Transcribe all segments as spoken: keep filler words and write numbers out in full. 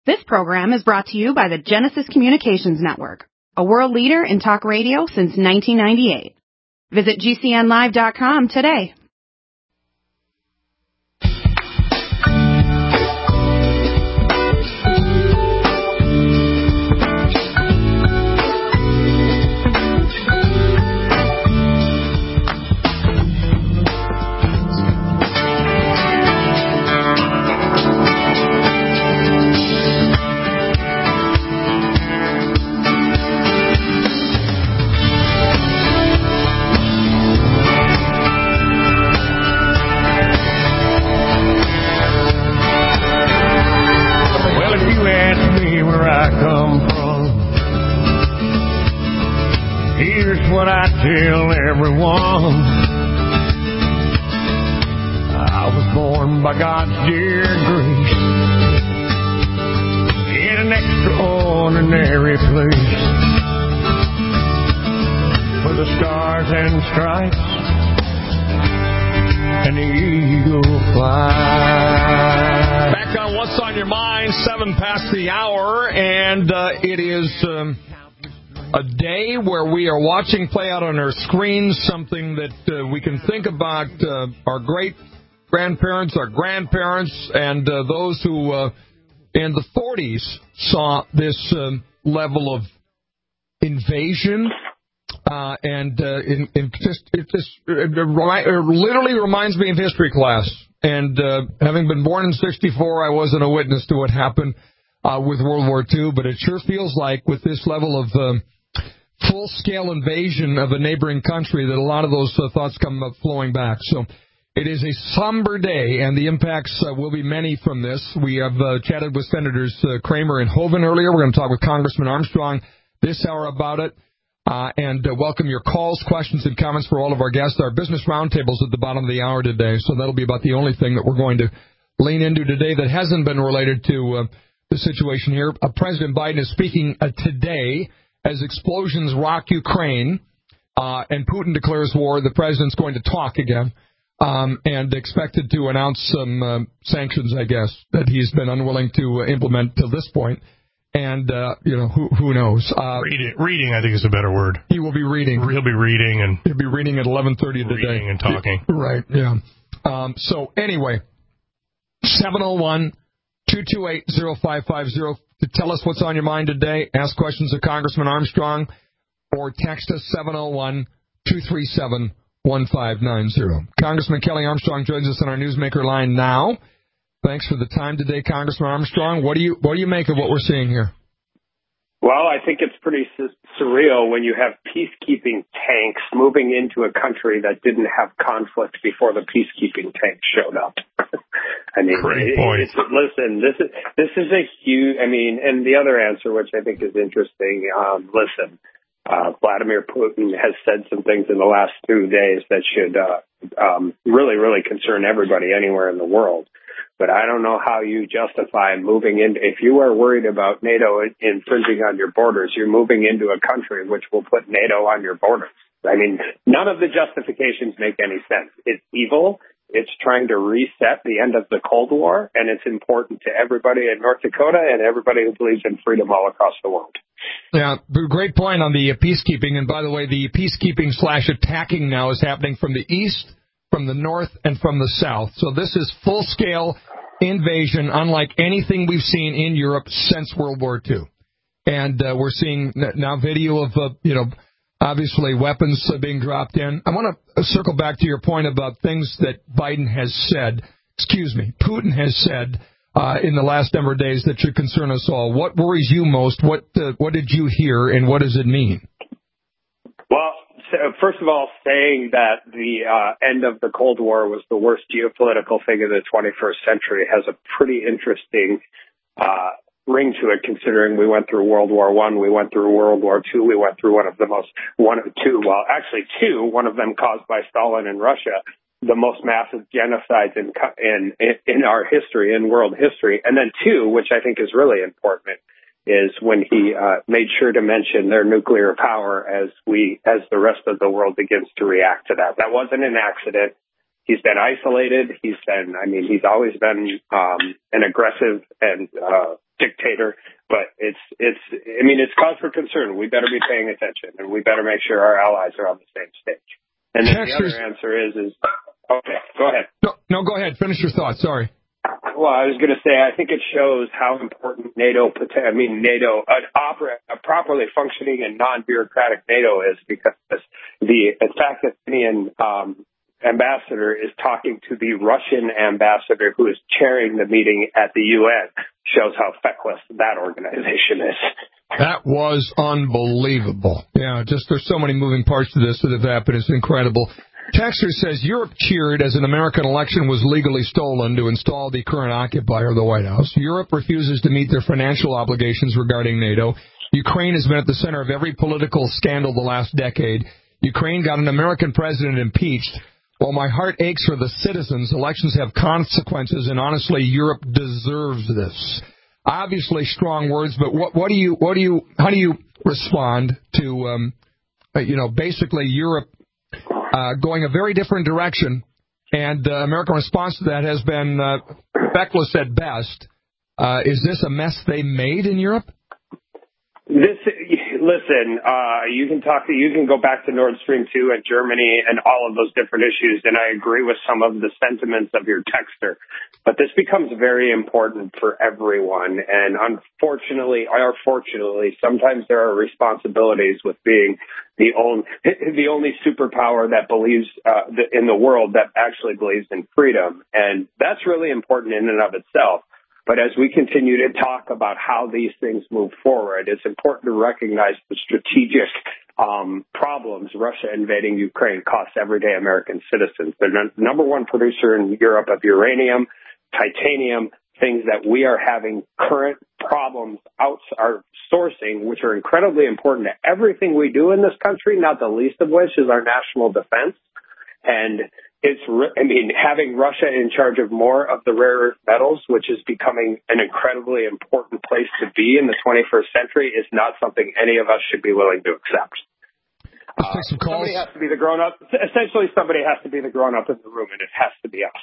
This program is brought to you by the Genesis Communications Network, a world leader in talk radio since nineteen ninety-eight. Visit G C N live dot com today. What I tell everyone, I was born by God's dear grace in an extraordinary place where the stars and stripes and the eagle fly. Back on What's on Your Mind, seven past the hour, and uh, it is Um, a day where we are watching play out on our screens something that uh, we can think about uh, our great-grandparents, our grandparents, and uh, those who uh, in the forties saw this uh, level of invasion. Uh, and uh, in, in just, it, just, it, it literally reminds me of history class. And uh, having been born in sixty-four, I wasn't a witness to what happened uh, with World War Two, but it sure feels like with this level of um, full-scale invasion of a neighboring country that a lot of those uh, thoughts come up flowing back. So it is a somber day, and the impacts uh, will be many from this. We have uh, chatted with Senators uh, Kramer and Hoeven earlier. We're going to talk with Congressman Armstrong this hour about it. Uh, and uh, welcome your calls, questions, and comments for all of our guests. Our business roundtable's at the bottom of the hour today, so that'll be about the only thing that we're going to lean into today that hasn't been related to uh, the situation here. Uh, President Biden is speaking uh, today as explosions rock Ukraine, uh, and Putin declares war. The president's going to talk again, um, and expected to announce some uh, sanctions, I guess, that he's been unwilling to uh, implement till this point. And, uh, you know, who who knows? Uh, reading, reading, I think, is a better word. He will be reading. He'll be reading. and He'll be reading at eleven thirty today. Reading and talking. Right, yeah. Um, so, anyway, seven oh one, two two eight, oh five five oh to tell us what's on your mind today. Ask questions of Congressman Armstrong, or text us seven oh one, two three seven, one five nine oh. Congressman Kelly Armstrong joins us on our Newsmaker line now. Thanks for the time today, Congressman Armstrong. What do you what do you make of what we're seeing here? Well, I think it's pretty su- surreal when you have peacekeeping tanks moving into a country that didn't have conflict before the peacekeeping tanks showed up. I mean, Great it, point. It's, listen, this is this is a huge. I mean, and the other answer, which I think is interesting. Um, listen, uh, Vladimir Putin has said some things in the last two days that should uh, um, really, really concern everybody anywhere in the world. But I don't know how you justify moving in. If you are worried about NATO infringing on your borders, you're moving into a country which will put NATO on your borders. I mean, none of the justifications make any sense. It's evil. It's trying to reset the end of the Cold War, and it's important to everybody in North Dakota and everybody who believes in freedom all across the world. Yeah, great point on the peacekeeping. And by the way, the peacekeeping slash attacking now is happening from the east, from the north, and from the south. So this is full-scale invasion, unlike anything we've seen in Europe since World War Two. And uh, we're seeing now video of, uh, you know, obviously weapons uh, being dropped in. I want to circle back to your point about things that Biden has said, excuse me, Putin has said uh, in the last number of days that should concern us all. What worries you most? What uh, what did you hear, and what does it mean? Well, so first of all, saying that the uh, end of the Cold War was the worst geopolitical thing of the twenty-first century has a pretty interesting uh, ring to it, considering we went through World War One, we went through World War Two, we went through one of the most, one of two, well, actually two, one of them caused by Stalin in Russia, the most massive genocides in in in our history, in world history, and then two, which I think is really important, is when he uh, made sure to mention their nuclear power as we, as the rest of the world begins to react to that. That wasn't an accident. He's been isolated. He's been, I mean, he's always been um, an aggressive and uh, dictator. But it's, it's, I mean, it's cause for concern. We better be paying attention, and we better make sure our allies are on the same stage. And then the other answer is, is, okay, go ahead. No, no, go ahead. Finish your thought. Sorry. Well, I was going to say, I think it shows how important NATO, I mean, NATO, an opera, a properly functioning and non-bureaucratic NATO is, because the, the fact that the Indian um, ambassador is talking to the Russian ambassador who is chairing the meeting at the U N shows how feckless that organization is. That was unbelievable. Yeah, just there's so many moving parts to this that have happened. It's incredible. Texter says Europe cheered as an American election was legally stolen to install the current occupier of the White House. Europe refuses to meet their financial obligations regarding NATO. Ukraine has been at the center of every political scandal the last decade. Ukraine got an American president impeached. While my heart aches for the citizens, elections have consequences, and honestly, Europe deserves this. Obviously, strong words, but what, what do you, what do you, how do you respond to, um, you know, basically Europe uh, going a very different direction, and the uh, American response to that has been uh, feckless at best. Uh, is this a mess they made in Europe? This, listen, uh, you can talk to, you can go back to Nord Stream two and Germany and all of those different issues, and I agree with some of the sentiments of your texter. But this becomes very important for everyone, and unfortunately, or fortunately, sometimes there are responsibilities with being the only, the only superpower that believes uh, in the world that actually believes in freedom, and that's really important in and of itself. But as we continue to talk about how these things move forward, it's important to recognize the strategic um, problems Russia invading Ukraine costs everyday American citizens. They're the number one producer in Europe of uranium, titanium, things that we are having current problems out are sourcing, which are incredibly important to everything we do in this country, not the least of which is our national defense. And it's, I mean, having Russia in charge of more of the rare earth metals, which is becoming an incredibly important place to be in the twenty-first century, is not something any of us should be willing to accept. Let's take some calls. Somebody has to be the grown-up. Essentially, somebody has to be the grown-up in the room, and it has to be us.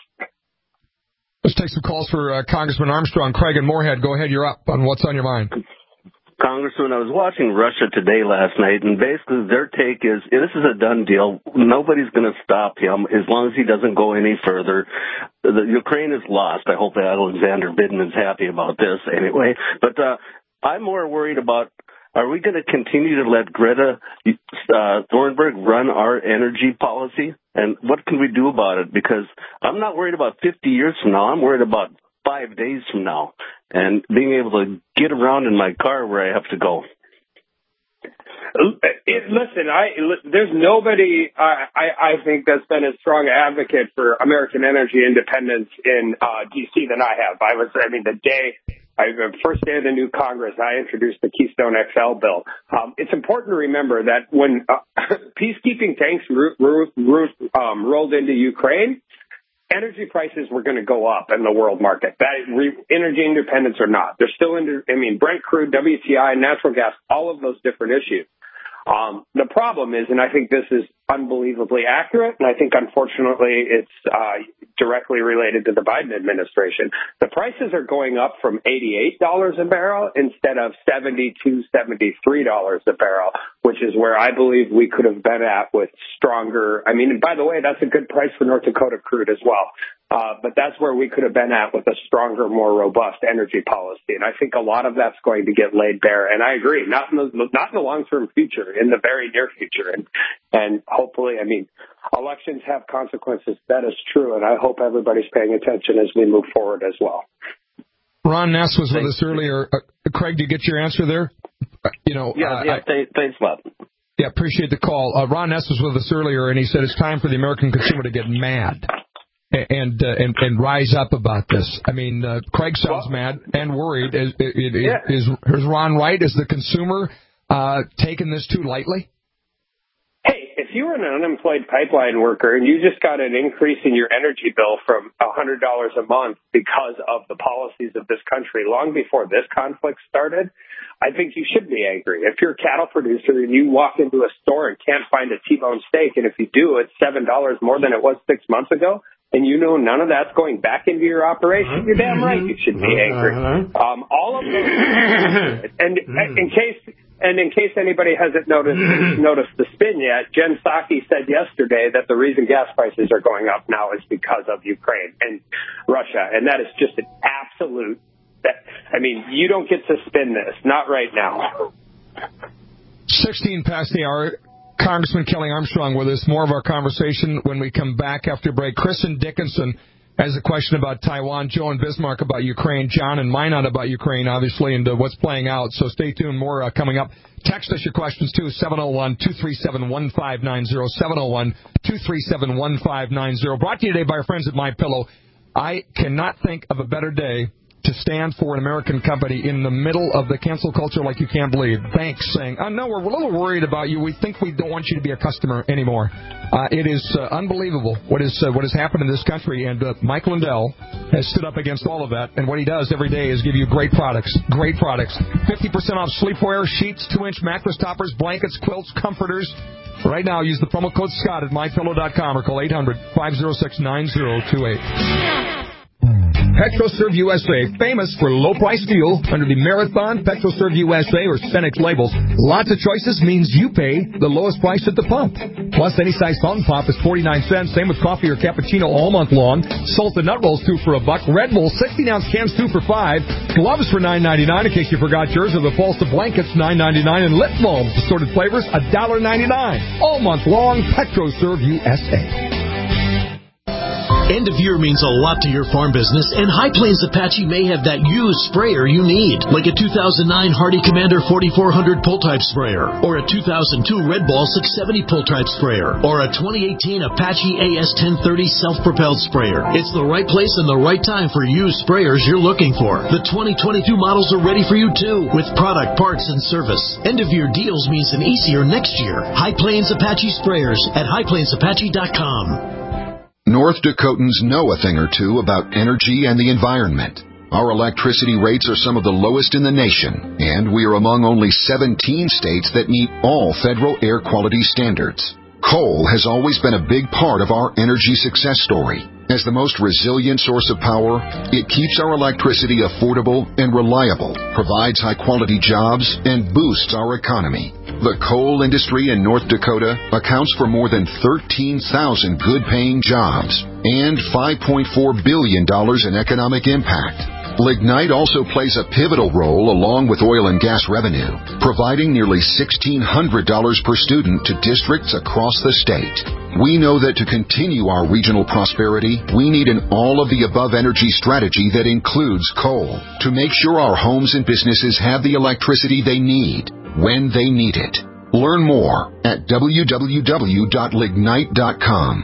Let's take some calls for uh, Congressman Armstrong. Craig and Moorhead, go ahead. You're up on what's on your mind. Congressman, I was watching Russia Today last night, and basically their take is, this is a done deal. Nobody's going to stop him as long as he doesn't go any further. The Ukraine is lost. I hope that Alexander Biden is happy about this anyway. But uh, I'm more worried about, are we going to continue to let Greta uh, Thunberg run our energy policy? And what can we do about it? Because I'm not worried about fifty years from now. I'm worried about five days from now and being able to get around in my car where I have to go. It, listen, I, there's nobody, I, I, I think, that's been a strong advocate for American energy independence in uh, D C than I have. I was, I mean, the day, I, the first day of the new Congress, I introduced the Keystone X L bill. Um, it's important to remember that when uh, peacekeeping tanks ro- ro- ro- um, rolled into Ukraine, energy prices were going to go up in the world market. That re, energy independence or not, they're still in. I mean, Brent crude, W T I, natural gas, all of those different issues. Um, the problem is, and I think this is unbelievably accurate, and I think unfortunately it's uh, directly related to the Biden administration. The prices are going up from eighty-eight dollars a barrel instead of seventy-two, seventy-three dollars a barrel, which is where I believe we could have been at with stronger. I mean, and by the way, that's a good price for North Dakota crude as well. Uh, but that's where we could have been at with a stronger, more robust energy policy. And I think a lot of that's going to get laid bare. And I agree, not in the, not in the long-term future, in the very near future. And, and hopefully, I mean, elections have consequences. That is true. And I hope everybody's paying attention as we move forward as well. Ron Ness was with us earlier. Uh, Craig, did you get your answer there? Uh, you know, yeah, uh, yeah. I, th- thanks, Bob. Yeah, appreciate the call. Uh, Ron Ness was with us earlier, and he said it's time for the American consumer to get mad. And, uh, and and rise up about this. I mean, uh, Craig sounds well, mad and worried. Is, is, yeah. is, is Ron right? Is the consumer uh, taking this too lightly? Hey, if you were an unemployed pipeline worker and you just got an increase in your energy bill from one hundred dollars a month because of the policies of this country long before this conflict started, I think you should be angry. If you're a cattle producer and you walk into a store and can't find a T-bone steak, and if you do, it's seven dollars more than it was six months ago, and you know none of that's going back into your operation, you're damn right you should be angry. Um, all of those, and in case and in case anybody hasn't noticed noticed the spin yet, Jen Psaki said yesterday that the reason gas prices are going up now is because of Ukraine and Russia, and that is just an absolute. I mean, you don't get to spin this, not right now. sixteen past the hour. Congressman Kelly Armstrong with us. More of our conversation when we come back after break. Kristen Dickinson has a question about Taiwan. Joe and Bismarck about Ukraine. John and Minot about Ukraine, obviously, and uh, what's playing out. So stay tuned. More uh, coming up. Text us your questions, too, seven oh one, two three seven, one five nine zero, seven oh one, two three seven, one five nine zero. Brought to you today by our friends at MyPillow. I cannot think of a better day to stand for an American company in the middle of the cancel culture like you can't believe. Banks saying, oh, no, we're a little worried about you. We think we don't want you to be a customer anymore. Uh, it is uh, unbelievable what is uh, what has happened in this country, and uh, Mike Lindell has stood up against all of that, and what he does every day is give you great products, great products. fifty percent off sleepwear, sheets, two-inch mattress toppers, blankets, quilts, comforters. Right now, use the promo code Scott at my pillow dot com or call eight hundred, five oh six, nine oh two eight. PetroServe U S A, famous for low-price fuel under the Marathon, PetroServe U S A, or Cenex labels. Lots of choices means you pay the lowest price at the pump. Plus, any size fountain pop is forty-nine cents. Same with coffee or cappuccino all month long. Salted nut rolls, two for a buck. Red Bull, sixteen-ounce cans, two for five. Gloves for nine ninety-nine, in case you forgot yours, or the Falsa blankets, nine ninety-nine. And lip balms, assorted flavors, one ninety-nine. All month long, PetroServe U S A. End of year means a lot to your farm business, and High Plains Apache may have that used sprayer you need, like a two thousand nine Hardy Commander forty-four hundred pull-type sprayer, or a two thousand two Red Ball six seventy pull-type sprayer, or a twenty eighteen Apache A S ten thirty self-propelled sprayer. It's the right place and the right time for used sprayers you're looking for. The twenty twenty-two models are ready for you, too, with product, parts, and service. End-of-year deals means an easier next year. High Plains Apache Sprayers at high plains apache dot com. North Dakotans know a thing or two about energy and the environment. Our electricity rates are some of the lowest in the nation, and we are among only seventeen states that meet all federal air quality standards. Coal has always been a big part of our energy success story. As the most resilient source of power, it keeps our electricity affordable and reliable, provides high-quality jobs, and boosts our economy. The coal industry in North Dakota accounts for more than thirteen thousand good-paying jobs and five point four billion dollars in economic impact. Lignite also plays a pivotal role along with oil and gas revenue, providing nearly sixteen hundred dollars per student to districts across the state. We know that to continue our regional prosperity, we need an all-of-the-above energy strategy that includes coal to make sure our homes and businesses have the electricity they need when they need it. Learn more at w w w dot lignite dot com.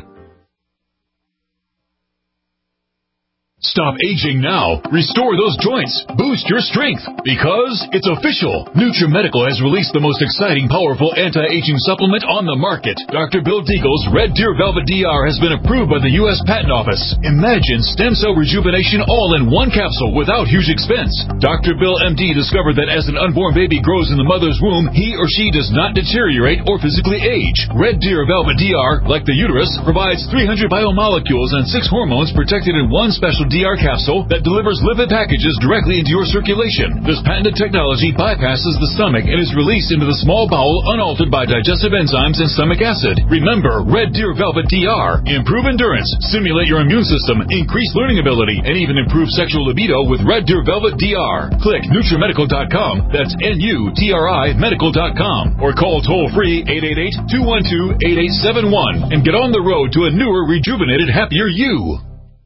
Stop aging now. Restore those joints. Boost your strength. Because it's official. NutriMedical has released the most exciting, powerful anti-aging supplement on the market. Doctor Bill Deagle's Red Deer Velvet D R has been approved by the U S Patent Office. Imagine stem cell rejuvenation all in one capsule without huge expense. Doctor Bill M D discovered that as an unborn baby grows in the mother's womb, he or she does not deteriorate or physically age. Red Deer Velvet D R, like the uterus, provides three hundred biomolecules and six hormones protected in one special D R capsule that delivers lipid packages directly into your circulation. This patented technology bypasses the stomach and is released into the small bowel unaltered by digestive enzymes and stomach acid. Remember, Red Deer Velvet D R. Improve endurance, stimulate your immune system, increase learning ability, and even improve sexual libido with Red Deer Velvet D R. Click Nutri Medical dot com. That's N U T R I Medical dot com. Or call toll-free eight eight eight, two one two, eight eight seven one and get on the road to a newer, rejuvenated, happier you.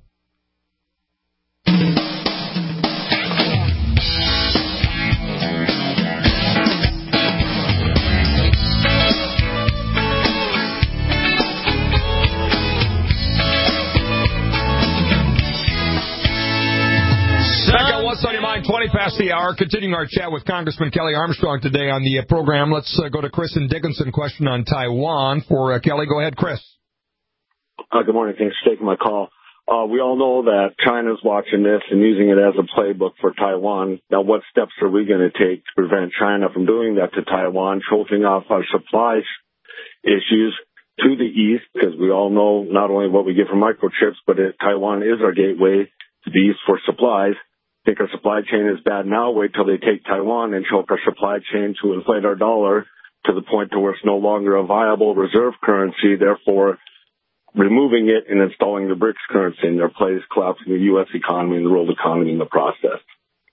twenty past the hour. Continuing our chat with Congressman Kelly Armstrong today on the uh, program. Let's uh, go to Kristen Dickinson. Question on Taiwan for uh, Kelly. Go ahead, Chris. Uh, good morning. Thanks for taking my call. Uh, we all know that China's watching this and using it as a playbook for Taiwan. Now, what steps are we going to take to prevent China from doing that to Taiwan, choking off our supply issues to the east, because we all know not only what we get from microchips, but it, Taiwan is our gateway to the east for supplies. I think our supply chain is bad now. Wait till they take Taiwan and choke our supply chain to inflate our dollar to the point to where it's no longer a viable reserve currency, therefore removing it and installing the BRICS currency in their place, collapsing the U S economy and the world economy in the process.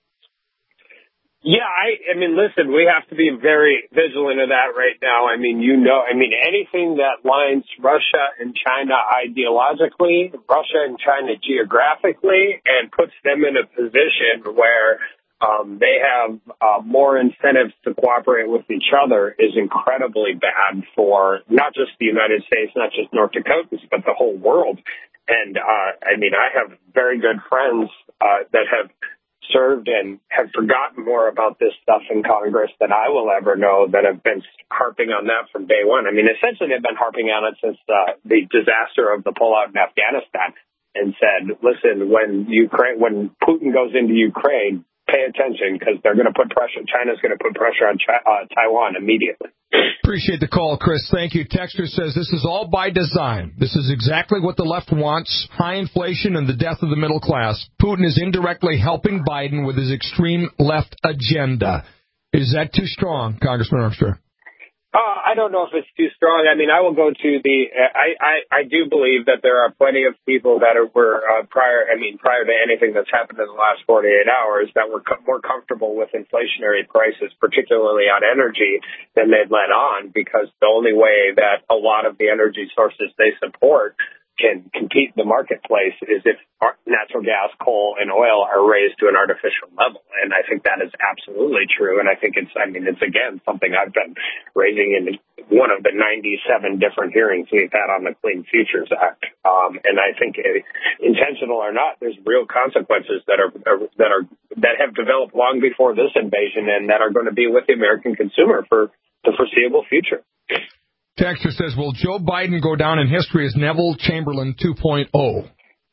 Yeah, I, I mean, listen, we have to be very vigilant of that right now. I mean, you know, I mean, anything that lines Russia and China ideologically, Russia and China geographically, and puts them in a position where um, they have uh, more incentives to cooperate with each other is incredibly bad for not just the United States, not just North Dakotans, but the whole world. And, uh, I mean, I have very good friends uh, that have served and have forgotten more about this stuff in Congress than I will ever know, that have been harping on that from day one. I mean, essentially, they've been harping on it since uh, the disaster of the pullout in Afghanistan, and said, listen, when Ukraine, when Putin goes into Ukraine, pay attention, because they're going to put pressure. China's going to put pressure on Chi- uh, Taiwan immediately. Appreciate the call, Chris. Thank you. Texter says this is all by design. This is exactly what the left wants: high inflation and the death of the middle class. Putin is indirectly helping Biden with his extreme left agenda. Is that too strong, Congressman Armstrong? Uh, I don't know if it's too strong. I mean, I will go to the. I, I, I do believe that there are plenty of people that are, were uh, prior. I mean, prior to anything that's happened in the last forty-eight hours, that were co- more comfortable with inflationary prices, particularly on energy, than they'd let on. Because the only way that a lot of the energy sources they support can compete in the marketplace is if natural gas, coal, and oil are raised to an artificial level. And I think that is absolutely true. And I think it's, I mean, it's, again, something I've been raising in one of the ninety-seven different hearings we've had on the Clean Futures Act. Um, and I think, uh, intentional or not, there's real consequences that are, are that are that have developed long before this invasion, and that are going to be with the American consumer for the foreseeable future. Texter says, will Joe Biden go down in history as Neville Chamberlain two point oh?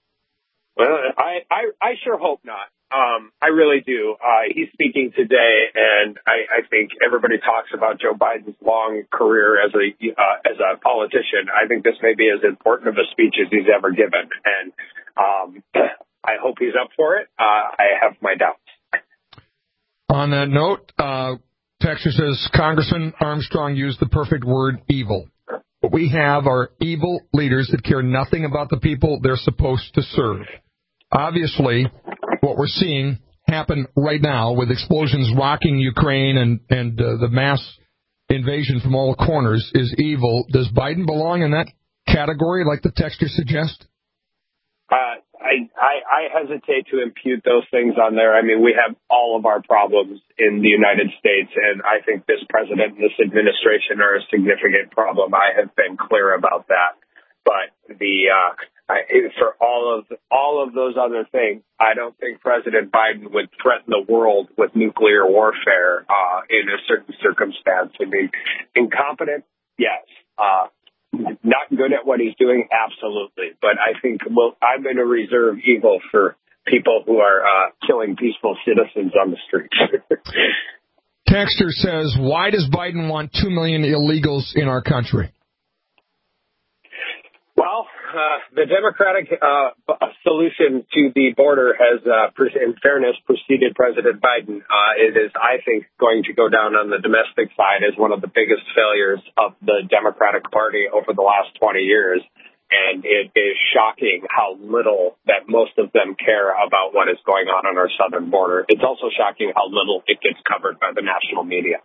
Well, I, I, I sure hope not. Um, I really do. Uh, he's speaking today, and I, I think everybody talks about Joe Biden's long career as a uh, as a politician. I think this may be as important of a speech as he's ever given, and um, I hope he's up for it. Uh, I have my doubts. On that note, uh, Texter says, Congressman Armstrong used the perfect word, evil. What we have are evil leaders that care nothing about the people they're supposed to serve. Obviously, what we're seeing happen right now with explosions rocking Ukraine and, and uh, the mass invasion from all corners is evil. Does Biden belong in that category, like the texter suggests? Uh, I, I, I hesitate to impute those things on there. I mean, we have all of our problems in the United States, and I think this president and this administration are a significant problem. I have been clear about that. But the uh, I, for all of all of those other things, I don't think President Biden would threaten the world with nuclear warfare uh, in a certain circumstance. I mean, incompetent, yes. Uh, Not good at what he's doing, absolutely. But I think, well, I'm going to reserve evil for people who are uh, killing peaceful citizens on the streets. Texter says, why does Biden want two million illegals in our country? Well, uh, the Democratic uh, solution to the border has, uh, in fairness, preceded President Biden. Uh, it is, I think, going to go down on the domestic side as one of the biggest failures of the Democratic Party over the last twenty years. And it is shocking how little that most of them care about what is going on on our southern border. It's also shocking how little it gets covered by the national media.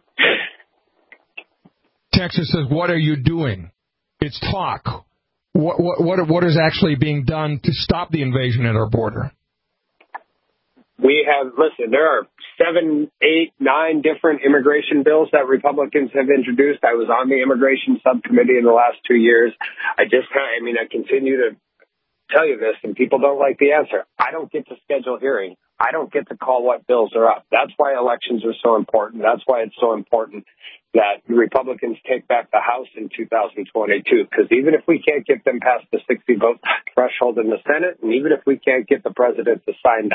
Texas says, what are you doing? It's talk. What, what, what, what is actually being done to stop the invasion at our border? We have, listen, there are seven, eight, nine different immigration bills that Republicans have introduced. I was on the immigration subcommittee in the last two years. I just, I mean, I continue to tell you this, and people don't like the answer. I don't get to schedule hearings. I don't get to call what bills are up. That's why elections are so important. That's why it's so important that Republicans take back the House in two thousand twenty-two, because even if we can't get them past the sixty vote threshold in the Senate, and even if we can't get the president to sign them,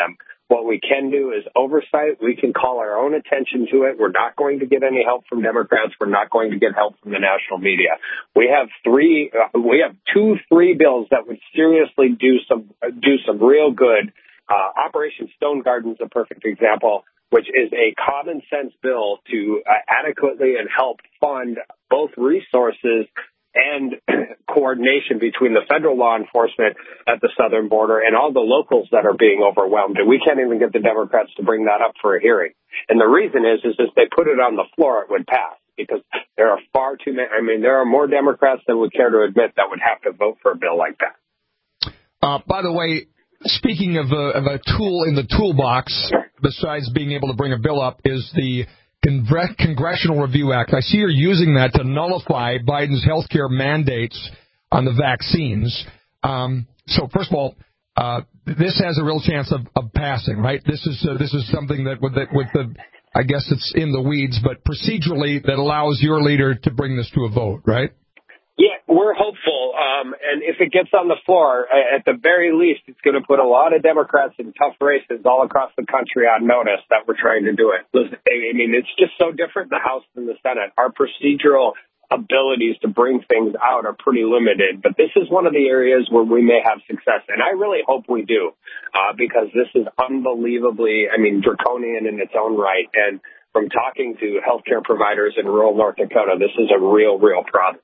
What we can do is oversight. We can call our own attention to it. We're not going to get any help from Democrats. We're not going to get help from the national media. We have three, uh, we have two, three bills that would seriously do some, uh, do some real good. Uh, Operation Stone Garden is a perfect example, which is a common sense bill to uh, adequately and help fund both resources and coordination between the federal law enforcement at the southern border and all the locals that are being overwhelmed. And we can't even get the Democrats to bring that up for a hearing. And the reason is, is if they put it on the floor, it would pass, because there are far too many. I mean, there are more Democrats than would care to admit that would have to vote for a bill like that. Uh, by the way, speaking of a, of a tool in the toolbox, besides being able to bring a bill up, is the Congressional Review Act. I see you're using that to nullify Biden's health care mandates on the vaccines. Um, so, first of all, uh, this has a real chance of, of passing, right? This is uh, this is something that with the, with the, I guess it's in the weeds, but procedurally that allows your leader to bring this to a vote, right? Yeah, we're hopeful. Um, and if it gets on the floor, at the very least, it's going to put a lot of Democrats in tough races all across the country on notice that we're trying to do it. Listen, I mean, it's just so different, the House and the Senate. Our procedural abilities to bring things out are pretty limited. But this is one of the areas where we may have success. And I really hope we do, uh, because this is unbelievably, I mean, draconian in its own right. And from talking to healthcare providers in rural North Dakota, this is a real, real problem.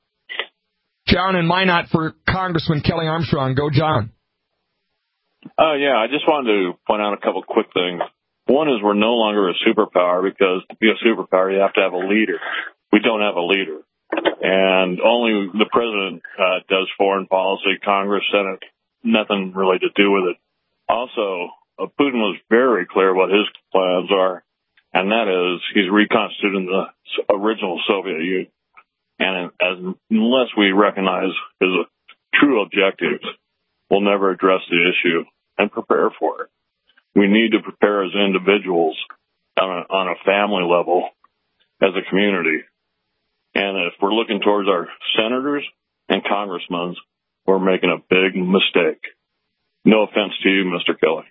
John and Minot for Congressman Kelly Armstrong. Go, John. Oh, uh, yeah, I just wanted to point out a couple quick things. One is we're no longer a superpower, because to be a superpower, you have to have a leader. We don't have a leader. And only the president uh, does foreign policy, Congress, Senate, nothing really to do with it. Also, uh, Putin was very clear what his plans are, and that is he's reconstituting the original Soviet Union. And as, unless we recognize his true objectives, we'll never address the issue and prepare for it. We need to prepare as individuals on a, on a family level, as a community. And if we're looking towards our senators and congressmen, we're making a big mistake. No offense to you, Mister Kelly.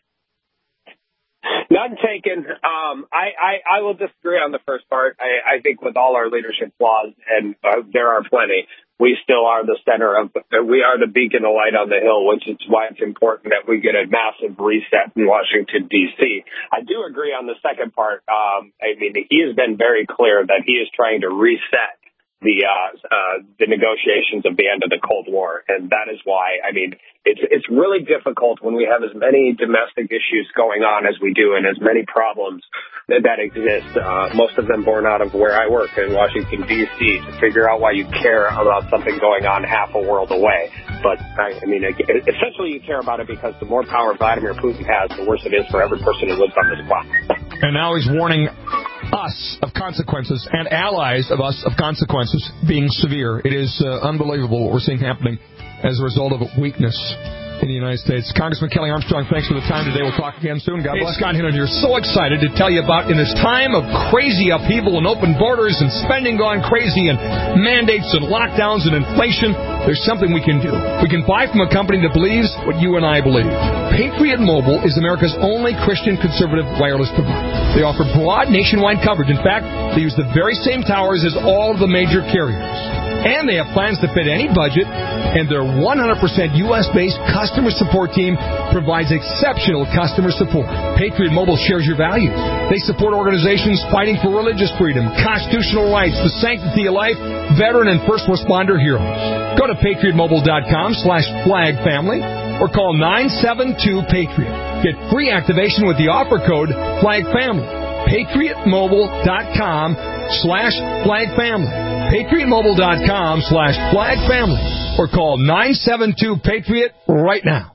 None taken. Um, I, I, I will disagree on the first part. I, I think with all our leadership flaws, and uh, there are plenty, we still are the center of, uh, we are the beacon of light on the hill, which is why it's important that we get a massive reset in Washington, D C. I do agree on the second part. Um, I mean, he has been very clear that he is trying to reset the uh, uh, the negotiations of the end of the Cold War. And that is why, I mean, it's it's really difficult when we have as many domestic issues going on as we do and as many problems that, that exist, uh, most of them born out of where I work in Washington, D C, to figure out why you care about something going on half a world away. But, I, I mean, essentially you care about it because the more power Vladimir Putin has, the worse it is for every person who lives on this planet. And now he's warning us of consequences and allies of us of consequences being severe. It is uh, unbelievable what we're seeing happening as a result of weakness in the United States. Congressman Kelly Armstrong, thanks for the time today. We'll talk again soon. God bless. Hey, Scott Hinton, you're so excited to tell you about, in this time of crazy upheaval and open borders and spending going crazy and mandates and lockdowns and inflation, there's something we can do. We can buy from a company that believes what you and I believe. Patriot Mobile is America's only Christian conservative wireless provider. They offer broad nationwide coverage. In fact, they use the very same towers as all of the major carriers. And they have plans to fit any budget, and their one hundred percent U S-based customer support team provides exceptional customer support. Patriot Mobile shares your values. They support organizations fighting for religious freedom, constitutional rights, the sanctity of life, veteran and first responder heroes. Go to patriotmobile.com slash flag family or call nine seven two PATRIOT. Get free activation with the offer code flag family. patriotmobile.com slash flag family. patriotmobile.com slash flag family or call nine seven two PATRIOT right now.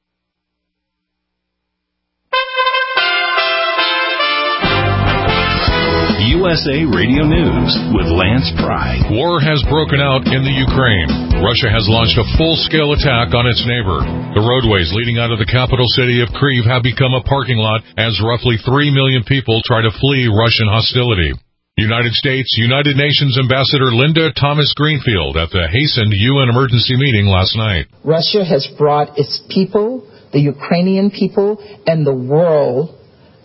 U S A Radio News with Lance Pry. War has broken out in the Ukraine. Russia has launched a full-scale attack on its neighbor. The roadways leading out of the capital city of Kyiv have become a parking lot as roughly three million people try to flee Russian hostility. United States United Nations Ambassador Linda Thomas Greenfield at the hastened U N emergency meeting last night. Russia has brought its people, the Ukrainian people, and the world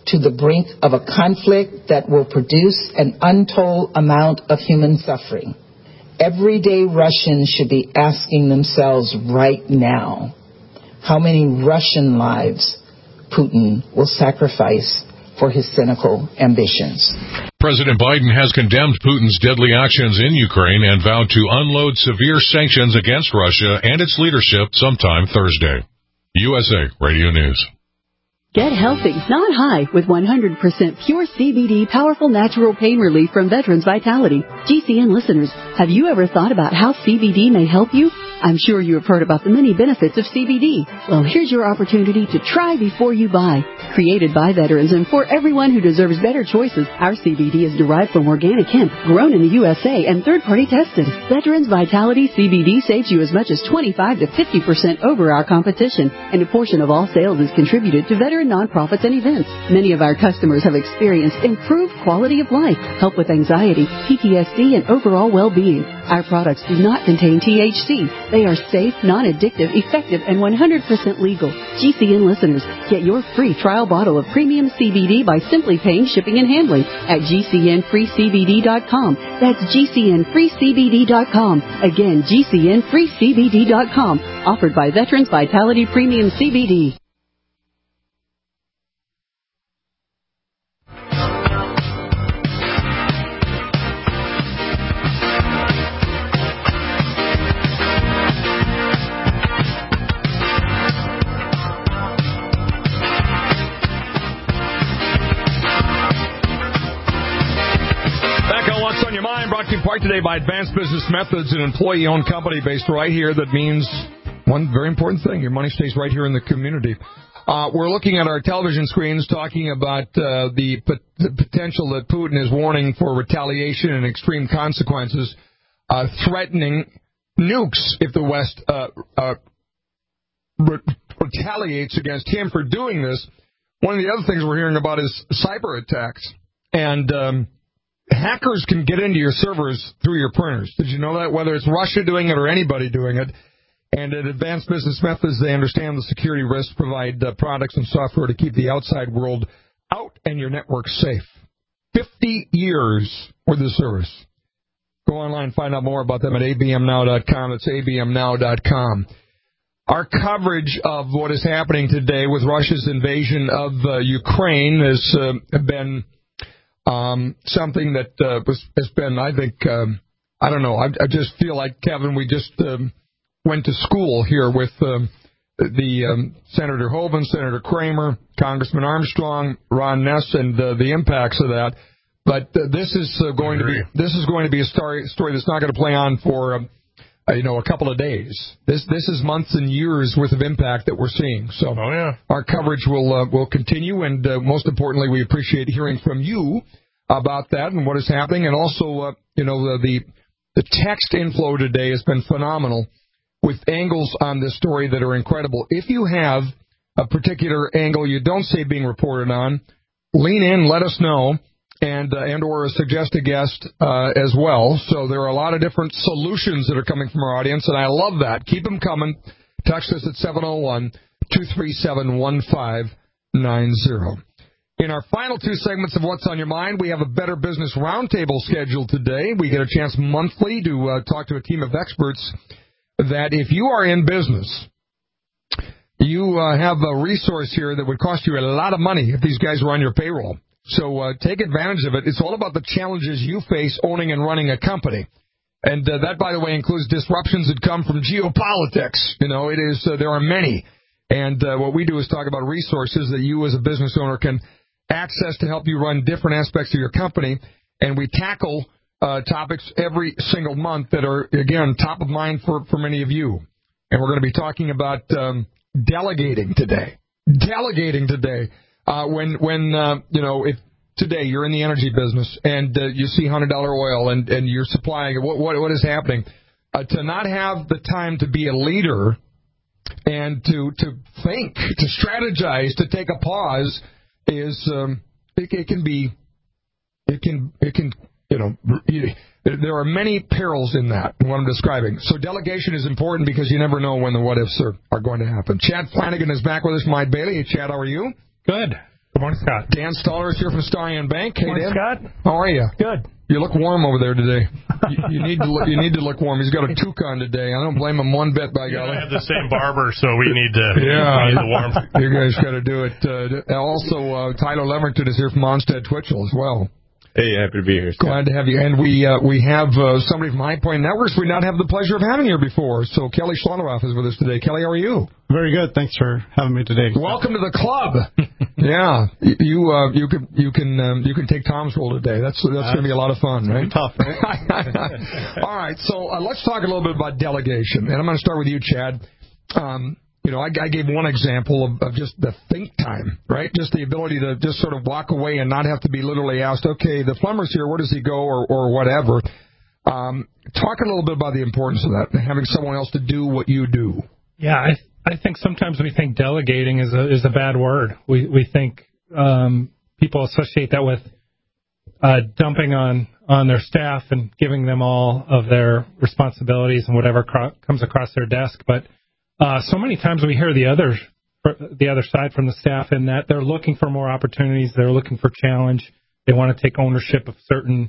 to the brink of a conflict that will produce an untold amount of human suffering. Everyday Russians should be asking themselves right now how many Russian lives Putin will sacrifice for his cynical ambitions. President Biden has condemned Putin's deadly actions in Ukraine and vowed to unload severe sanctions against Russia and its leadership sometime Thursday. U S A Radio News. Get healthy, not high, with one hundred percent pure C B D powerful natural pain relief from Veterans Vitality. G C N listeners, have you ever thought about how C B D may help you? I'm sure you have heard about the many benefits of C B D. Well, here's your opportunity to try before you buy. Created by veterans and for everyone who deserves better choices, our C B D is derived from organic hemp, grown in the U S A and third-party tested. Veterans Vitality C B D saves you as much as twenty-five to fifty percent over our competition, and a portion of all sales is contributed to veteran nonprofits and events. Many of our customers have experienced improved quality of life, help with anxiety, P T S D, and overall well-being. Our products do not contain T H C. They are safe, non-addictive, effective, and one hundred percent legal. G C N listeners, get your free trial bottle of premium C B D by simply paying shipping and handling at G C N free C B D dot com. That's G C N free C B D dot com. Again, G C N free C B D dot com. Offered by Veterans Vitality Premium C B D. Brought to you part today by Advanced Business Methods, an employee-owned company based right here. That means one very important thing: your money stays right here in the community. Uh, we're looking at our television screens, talking about uh, the, p- the potential that Putin is warning for retaliation and extreme consequences, uh, threatening nukes if the West uh, uh, re- retaliates against him for doing this. One of the other things we're hearing about is cyber attacks, and um, hackers can get into your servers through your printers. Did you know that? Whether it's Russia doing it or anybody doing it. And at Advanced Business Methods, they understand the security risks, provide uh, products and software to keep the outside world out and your network safe. fifty years worth of service. Go online and find out more about them at A B M now dot com. It's A B M now dot com. Our coverage of what is happening today with Russia's invasion of uh, Ukraine has uh, been Um, something that uh, was, has been, I think, um, I don't know, I, I just feel like, Kevin, we just um, went to school here with um, the um, Senator Hoeven, Senator Kramer, Congressman Armstrong, Ron Ness, and uh, the impacts of that. But uh, this is uh, going to be this is going to be a story, story that's not going to play on for um, uh, you know a couple of days. This this is months and years worth of impact that we're seeing. So oh, yeah. our coverage will uh, will continue, and uh, most importantly, we appreciate hearing from you about that and what is happening. And also, uh, you know, the, the the text inflow today has been phenomenal with angles on this story that are incredible. If you have a particular angle you don't see being reported on, lean in, let us know, and uh, and or suggest a guest uh, as well. So there are a lot of different solutions that are coming from our audience, and I love that. Keep them coming. Text us at seven oh one, two three seven, one five nine zero. In our final two segments of What's on Your Mind, we have a Better Business Roundtable scheduled today. We get a chance monthly to uh, talk to a team of experts that if you are in business, you uh, have a resource here that would cost you a lot of money if these guys were on your payroll. So uh, take advantage of it. It's all about the challenges you face owning and running a company. And uh, that, by the way, includes disruptions that come from geopolitics. You know, it is uh, there are many. And uh, what we do is talk about resources that you as a business owner can access to help you run different aspects of your company. And we tackle uh, topics every single month that are, again, top of mind for, for many of you. And we're going to be talking about um, delegating today. Delegating today. Uh, when, when uh, you know, if today you're in the energy business and uh, you see one hundred dollars oil and, and you're supplying, what, what, what is happening? Uh, to not have the time to be a leader and to, to think, to strategize, to take a pause is, um, it, it can be, it can, it can, you know, there are many perils in that, in what I'm describing. So delegation is important because you never know when the what-ifs are, are going to happen. Chad Flanagan is back with us, Mike Bailey. Hey, Chad, how are you? Good. Good morning, Scott. Dan Stoller is here from Starion Bank. Hey, Good morning, Dan. Scott. How are you? Good. You look warm over there today. You, you need to look, you need to look warm. He's got a toque on today. I don't blame him one bit, by golly. I have the same barber, so we need to yeah, we need the warmth. You guys got to do it. Uh, also, uh, Tyler Leverton is here from Onstead Twitchell as well. Hey, happy to be here, Scott. Glad to have you. And we uh, we have uh, somebody from High Point Networks we not have the pleasure of having here before. So Kelly Schlotteroff is with us today. Kelly, how are you? Very good. Thanks for having me today. Welcome to the club. yeah, you uh, you can you can um, you can take Tom's role today. That's that's uh, going to be a lot of fun, right? Tough, right? All right. So uh, let's talk a little bit about delegation, and I'm going to start with you, Chad. Um, You know, I, I gave one example of, of just the think time, right? Just the ability to just sort of walk away and not have to be literally asked, okay, the plumber's here, where does he go, or, or whatever. Um, talk a little bit about the importance of that, having someone else to do what you do. Yeah, I I think sometimes we think delegating is a is a bad word. We we think um, people associate that with uh, dumping on, on their staff and giving them all of their responsibilities and whatever cro- comes across their desk, but Uh, so many times we hear the other the other side from the staff in that they're looking for more opportunities, they're looking for challenge, they want to take ownership of certain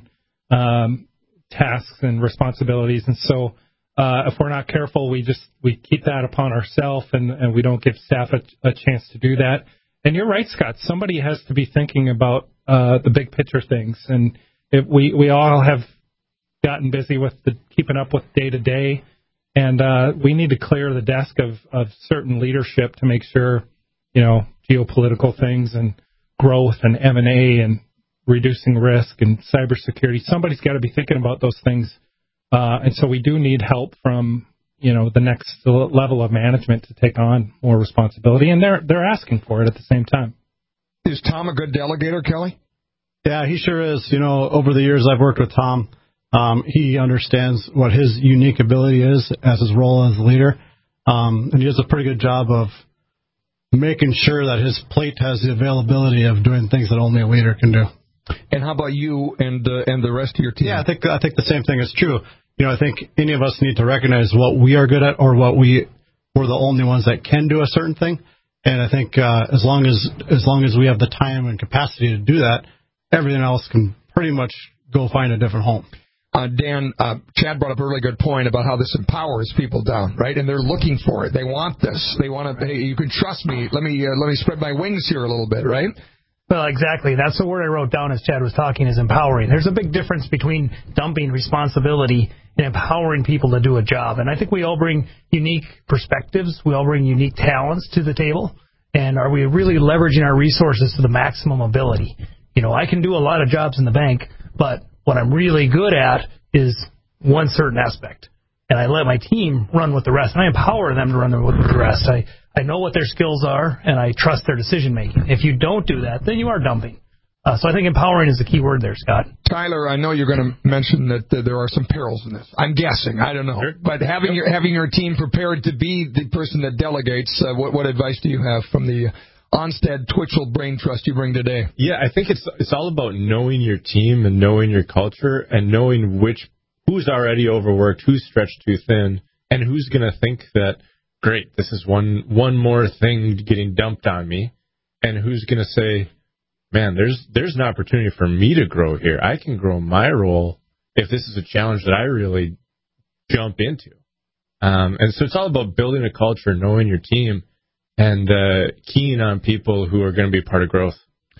um, tasks and responsibilities, and so uh, if we're not careful, we just we keep that upon ourselves, and, and we don't give staff a, a chance to do that. And you're right, Scott. Somebody has to be thinking about uh, the big picture things, and it, we we all have gotten busy with the keeping up with day to day. And uh, we need to clear the desk of, of certain leadership to make sure, you know, geopolitical things and growth and M and A and reducing risk and cybersecurity. Somebody's got to be thinking about those things. Uh, and so we do need help from, you know, the next level of management to take on more responsibility. And they're they're asking for it at the same time. Is Tom a good delegator, Kelly? Yeah, he sure is. You know, over the years I've worked with Tom. Um, he understands what his unique ability is as his role as a leader, um, and he does a pretty good job of making sure that his plate has the availability of doing things that only a leader can do. And how about you and uh, and the rest of your team? Yeah, I think I think the same thing is true. You know, I think any of us need to recognize what we are good at or what we we're the only ones that can do a certain thing. And I think uh, as long as as long as we have the time and capacity to do that, everything else can pretty much go find a different home. Uh, Dan, uh, Chad brought up a really good point about how this empowers people down, right? And they're looking for it. They want this. They want to. Hey, you can trust me. Let me uh, let me spread my wings here a little bit, right? Well, exactly. That's the word I wrote down as Chad was talking, is empowering. There's a big difference between dumping responsibility and empowering people to do a job. And I think we all bring unique perspectives. We all bring unique talents to the table. And are we really leveraging our resources to the maximum ability? You know, I can do a lot of jobs in the bank, but what I'm really good at is one certain aspect, and I let my team run with the rest, and I empower them to run with the rest. I, I know what their skills are, and I trust their decision-making. If you don't do that, then you are dumping. Uh, so I think empowering is the key word there, Scott. Tyler, I know you're going to mention that uh, there are some perils in this. I'm guessing. I don't know. Sure. But having your, having your team prepared to be the person that delegates, uh, what, what advice do you have from the Onstead Twitchell Brain Trust you bring today? Yeah, I think it's it's all about knowing your team and knowing your culture and knowing which who's already overworked, who's stretched too thin, and who's going to think that, great, this is one one more thing getting dumped on me, and who's going to say, man, there's there's an opportunity for me to grow here. I can grow my role if this is a challenge that I really jump into. Um, and so it's all about building a culture, knowing your team, and uh, keying on people who are going to be part of growth.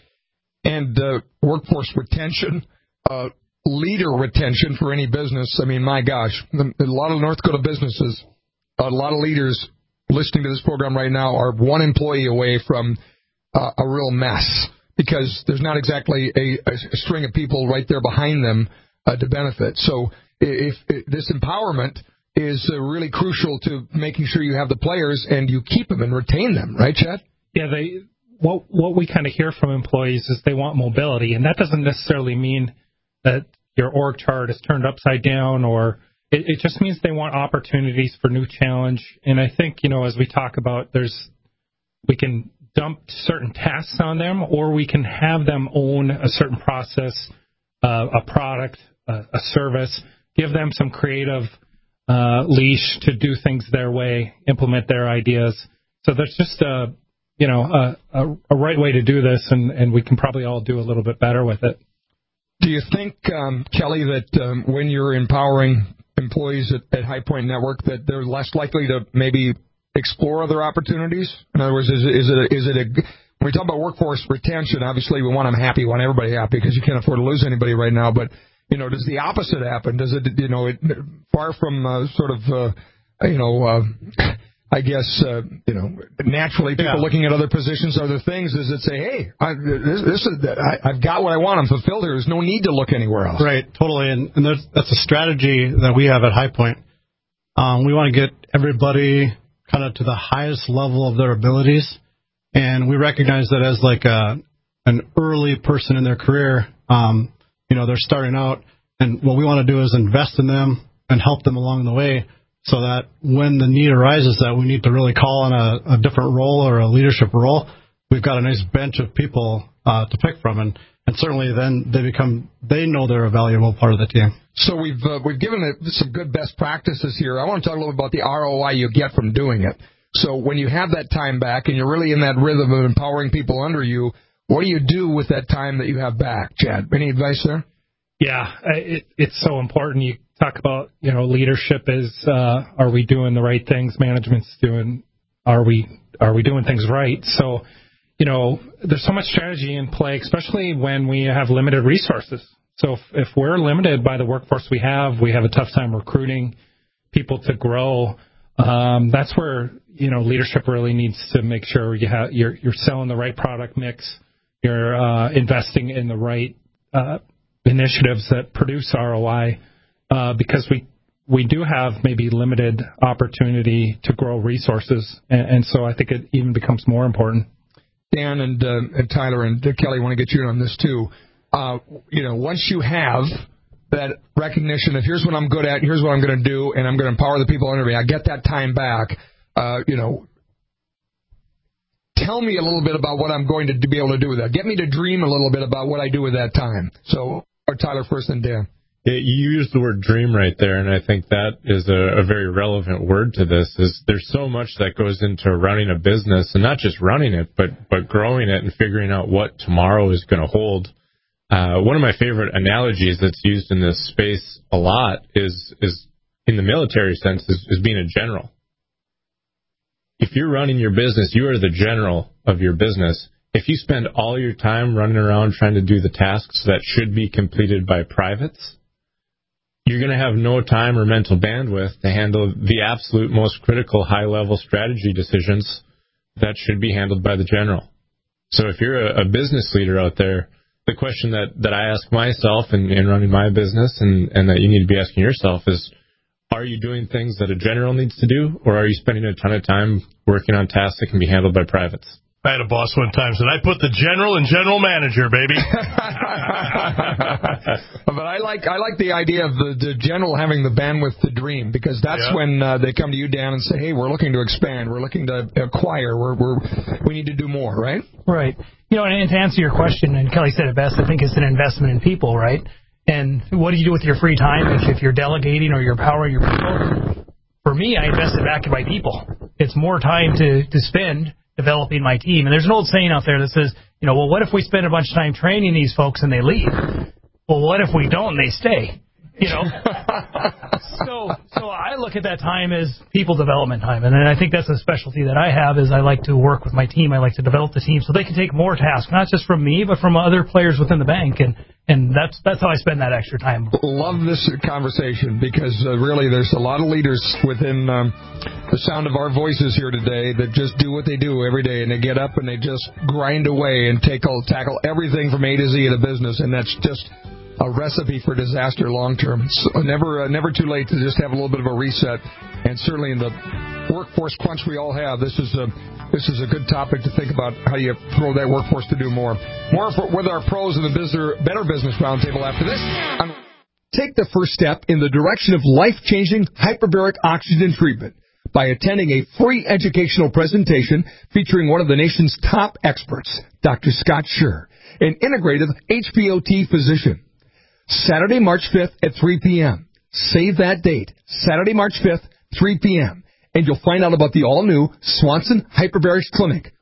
And uh, workforce retention, uh, leader retention for any business. I mean, my gosh, a lot of North Dakota businesses, a lot of leaders listening to this program right now are one employee away from uh, a real mess because there's not exactly a, a string of people right there behind them uh, to benefit. So if, if this empowerment is uh, really crucial to making sure you have the players and you keep them and retain them, right, Chad? Yeah, they what what we kind of hear from employees is they want mobility, and that doesn't necessarily mean that your org chart is turned upside down, or it, it just means they want opportunities for new challenge. And I think, you know, as we talk about, there's we can dump certain tasks on them, or we can have them own a certain process, uh, a product, uh, a service, give them some creative Uh, leash to do things their way, implement their ideas. So there's just a you know, a, a, a right way to do this, and, and we can probably all do a little bit better with it. Do you think, um, Kelly, that um, when you're empowering employees at, at High Point Network, that they're less likely to maybe explore other opportunities? In other words, is it, is it, a, is it a, when we talk about workforce retention, obviously we want them happy, we want everybody happy because you can't afford to lose anybody right now. But, you know, does the opposite happen? Does it, you know, it, far from uh, sort of, uh, you know, uh, I guess, uh, you know, naturally people yeah. looking at other positions, other things, is it say, hey, I, this, this is, I, I've got what I want. I'm fulfilled here. There's no need to look anywhere else. Right, totally. And, and that's, that's a strategy that we have at High Point. Um, we want to get everybody kind of to the highest level of their abilities. And we recognize that as like a, an early person in their career, um, you know, they're starting out. And what we want to do is invest in them and help them along the way, so that when the need arises that we need to really call on a, a different role or a leadership role, we've got a nice bench of people uh, to pick from, and, and certainly then they become they know they're a valuable part of the team. So we've uh, we've given it some good best practices here. I want to talk a little bit about the R O I you get from doing it. So when you have that time back and you're really in that rhythm of empowering people under you, what do you do with that time that you have back, Chad? Any advice there? Yeah, it, it's so important. You talk about, you know, leadership is, uh, are we doing the right things? Management's doing, are we, are we doing things right? So, you know, there's so much strategy in play, especially when we have limited resources. So if, if we're limited by the workforce we have, we have a tough time recruiting people to grow. Um, that's where, you know, leadership really needs to make sure you have, you're, you're selling the right product mix. You're, uh, investing in the right, uh, initiatives that produce R O I. Uh, because we we do have maybe limited opportunity to grow resources, and, and so I think it even becomes more important. Dan and, uh, and Tyler and uh, Kelly, want to get you on this too. Uh, you know, once you have that recognition of here's what I'm good at, here's what I'm going to do, and I'm going to empower the people under me, I get that time back. Uh, you know, tell me a little bit about what I'm going to be able to do with that. Get me to dream a little bit about what I do with that time. So, or Tyler first, and Dan. You used the word dream right there, and I think that is a, a very relevant word to this. Is there's so much that goes into running a business, and not just running it, but but growing it and figuring out what tomorrow is going to hold. Uh, one of my favorite analogies that's used in this space a lot is is in the military sense is, is being a general. If you're running your business, you are the general of your business. If you spend all your time running around trying to do the tasks that should be completed by privates, you're going to have no time or mental bandwidth to handle the absolute most critical high-level strategy decisions that should be handled by the general. So if you're a, a business leader out there, the question that, that I ask myself in, in running my business and, and that you need to be asking yourself is, are you doing things that a general needs to do, or are you spending a ton of time working on tasks that can be handled by privates? I had a boss one time said, I put the general and general manager, baby. But I like I like the idea of the, the general having the bandwidth to dream, because that's yeah. when uh, they come to you, Dan, and say, hey, we're looking to expand, we're looking to acquire, we're, we're we need to do more, right? Right. You know, and to answer your question, and Kelly said it best, I think it's an investment in people, right? And what do you do with your free time if, if you're delegating or you're empowering your people? For me, I invest it back in my people. It's more time to, to spend developing my team. And there's an old saying out there that says, you know, well, what if we spend a bunch of time training these folks and they leave? Well, what if we don't and they stay? You know? so so I look at that time as people development time. And I think that's a specialty that I have, is I like to work with my team. I like to develop the team so they can take more tasks, not just from me, but from other players within the bank. And And that's that's how I spend that extra time. Love this conversation, because uh, really there's a lot of leaders within um, the sound of our voices here today that just do what they do every day, and they get up and they just grind away and take tackle everything from A to Z of the business, and that's just a recipe for disaster long term. So never uh, never too late to just have a little bit of a reset, and certainly in the workforce crunch we all have, this is a This is a good topic to think about, how you grow that workforce to do more. More for, with our pros in the business, Better Business Roundtable after this. I'm Take the first step in the direction of life-changing hyperbaric oxygen treatment by attending a free educational presentation featuring one of the nation's top experts, Doctor Scott Scher, an integrative H B O T physician. Saturday, March fifth at three p.m. Save that date, Saturday, March fifth, three p.m., and you'll find out about the all-new Swanson Hyperbarics Clinic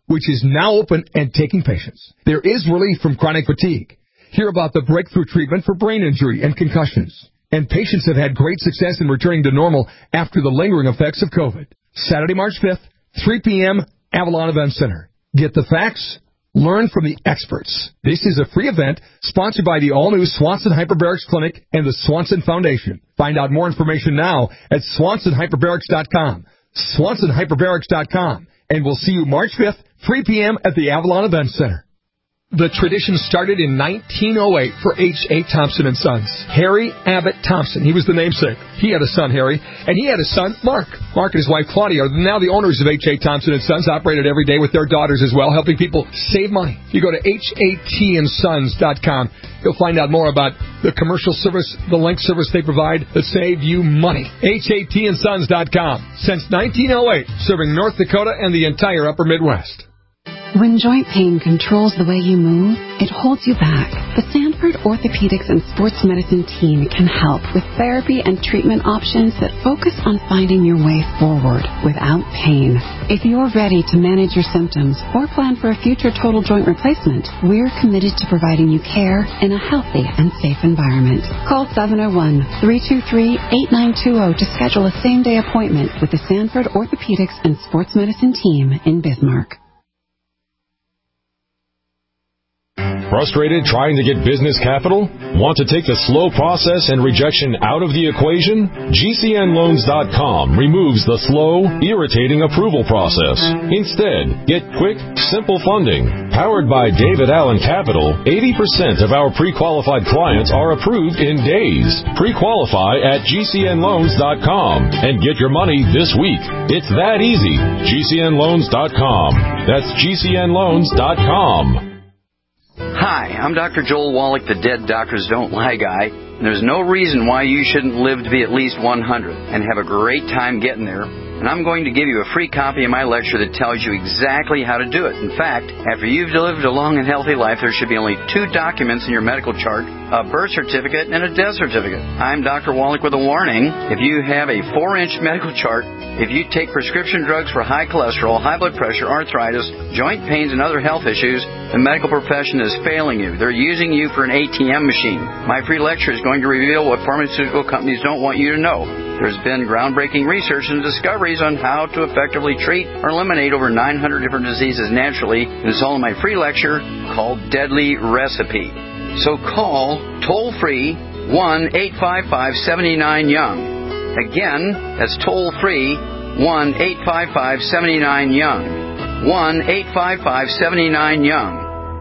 which is now open and taking patients. There is relief from chronic fatigue. Hear about the breakthrough treatment for brain injury and concussions. And patients have had great success in returning to normal after the lingering effects of COVID. Saturday, March fifth, three p.m., Avalon Event Center. Get the facts. Learn from the experts. This is a free event sponsored by the all-new Swanson Hyperbarics Clinic and the Swanson Foundation. Find out more information now at swanson hyperbarics dot com. swanson hyperbarics dot com. And we'll see you March fifth, three p.m. at the Avalon Event Center. The tradition started in nineteen oh eight for H A. Thompson and Sons. Harry Abbott Thompson, he was the namesake. He had a son, Harry, and he had a son, Mark. Mark and his wife, Claudia, are now the owners of H A. Thompson and Sons, operated every day with their daughters as well, helping people save money. If you go to H A T and sons dot com, you'll find out more about the commercial service, the link service they provide that save you money. H A T and sons dot com. Since nineteen oh eight, serving North Dakota and the entire upper Midwest. When joint pain controls the way you move, it holds you back. The Sanford Orthopedics and Sports Medicine team can help with therapy and treatment options that focus on finding your way forward without pain. If you're ready to manage your symptoms or plan for a future total joint replacement, we're committed to providing you care in a healthy and safe environment. Call seven oh one, three two three, eight nine two zero to schedule a same-day appointment with the Sanford Orthopedics and Sports Medicine team in Bismarck. Frustrated trying to get business capital? Want to take the slow process and rejection out of the equation? G C N loans dot com removes the slow, irritating approval process. Instead, get quick, simple funding. Powered by David Allen Capital, eighty percent of our pre-qualified clients are approved in days. Pre-qualify at G C N loans dot com and get your money this week. It's that easy. G C N loans dot com. That's G C N loans dot com. Hi, I'm Doctor Joel Wallach, the Dead Doctors Don't Lie guy. And there's no reason why you shouldn't live to be at least one hundred and have a great time getting there. And I'm going to give you a free copy of my lecture that tells you exactly how to do it. In fact, after you've lived a long and healthy life, there should be only two documents in your medical chart, a birth certificate and a death certificate. I'm Doctor Wallach with a warning. If you have a four-inch medical chart, if you take prescription drugs for high cholesterol, high blood pressure, arthritis, joint pains, and other health issues, the medical profession is failing you. They're using you for an A T M machine. My free lecture is going to reveal what pharmaceutical companies don't want you to know. There's been groundbreaking research and discoveries on how to effectively treat or eliminate over nine hundred different diseases naturally. And it's all in my free lecture called Deadly Recipe. So call toll-free one eight five five, seven nine, young. Again, that's toll-free one eight five five, seven nine, young. one eight five five, seven nine, young.